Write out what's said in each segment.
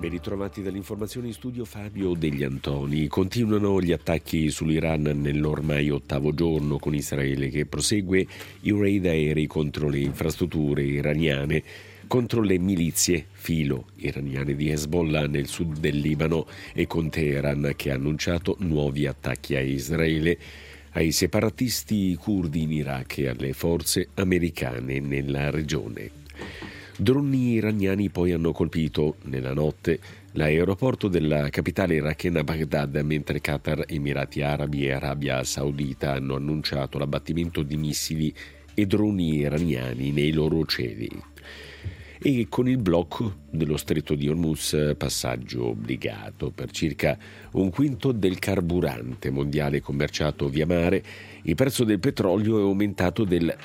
Ben ritrovati dall'informazione in studio Fabio Degli Antoni. Continuano gli attacchi sull'Iran nell'ormai 8° giorno, con Israele che prosegue i raid aerei contro le infrastrutture iraniane, contro le milizie filo iraniane di Hezbollah nel sud del Libano e con Teheran che ha annunciato nuovi attacchi a Israele, ai separatisti curdi in Iraq e alle forze americane nella regione. Droni iraniani poi hanno colpito nella notte l'aeroporto della capitale irachena Baghdad, mentre Qatar, Emirati Arabi e Arabia Saudita hanno annunciato l'abbattimento di missili e droni iraniani nei loro cieli. E con il blocco dello stretto di Hormuz, passaggio obbligato per circa un quinto del carburante mondiale commerciato via mare, il prezzo del petrolio è aumentato del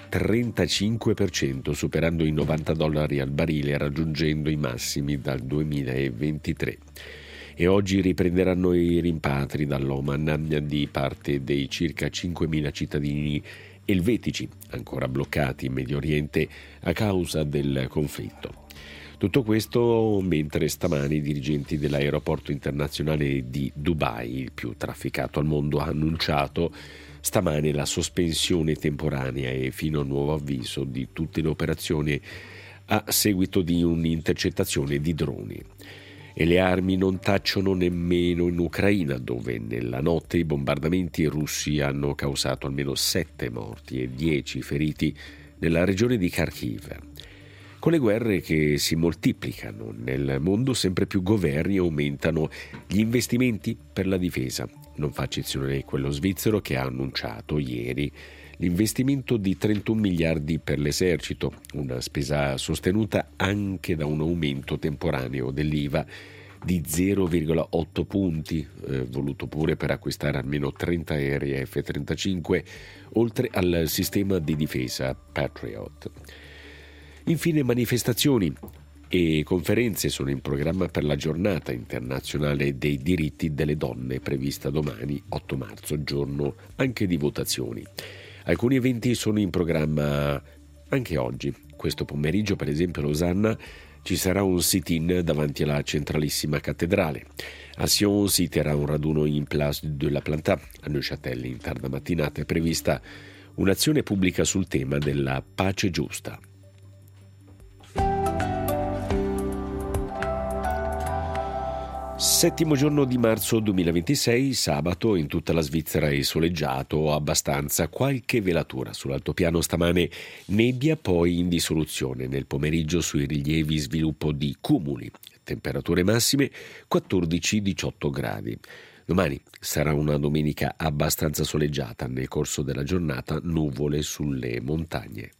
35%, superando i $90 al barile, raggiungendo i massimi dal 2023. E oggi riprenderanno i rimpatri dall'Oman di parte dei circa 5.000 cittadini elvetici ancora bloccati in Medio Oriente a causa del conflitto. Tutto questo mentre stamani i dirigenti dell'aeroporto internazionale di Dubai, il più trafficato al mondo, hanno annunciato stamane la sospensione temporanea e fino a nuovo avviso di tutte le operazioni a seguito di un'intercettazione di droni. E le armi non tacciono nemmeno in Ucraina, dove nella notte i bombardamenti russi hanno causato almeno 7 morti e 10 feriti nella regione di Kharkiv. Con le guerre che si moltiplicano nel mondo, sempre più governi aumentano gli investimenti per la difesa. Non fa eccezione quello svizzero, che ha annunciato ieri l'investimento di 31 miliardi per l'esercito, una spesa sostenuta anche da un aumento temporaneo dell'IVA di 0,8 punti, voluto pure per acquistare almeno 30 aerei F-35, oltre al sistema di difesa Patriot. Infine, manifestazioni e conferenze sono in programma per la giornata internazionale dei diritti delle donne, prevista domani 8 marzo, giorno anche di votazioni. Alcuni eventi sono in programma anche oggi. Questo pomeriggio, per esempio, a Losanna ci sarà un sit-in davanti alla centralissima cattedrale. A Sion si terrà un raduno in Place de la Planta. A Neuchâtel in tarda mattinata è prevista un'azione pubblica sul tema della pace giusta. Settimo giorno di marzo 2026, sabato, in tutta la Svizzera è soleggiato abbastanza, qualche velatura sull'altopiano stamane, nebbia poi in dissoluzione, nel pomeriggio sui rilievi sviluppo di cumuli, temperature massime 14-18 gradi. Domani sarà una domenica abbastanza soleggiata, nel corso della giornata nuvole sulle montagne.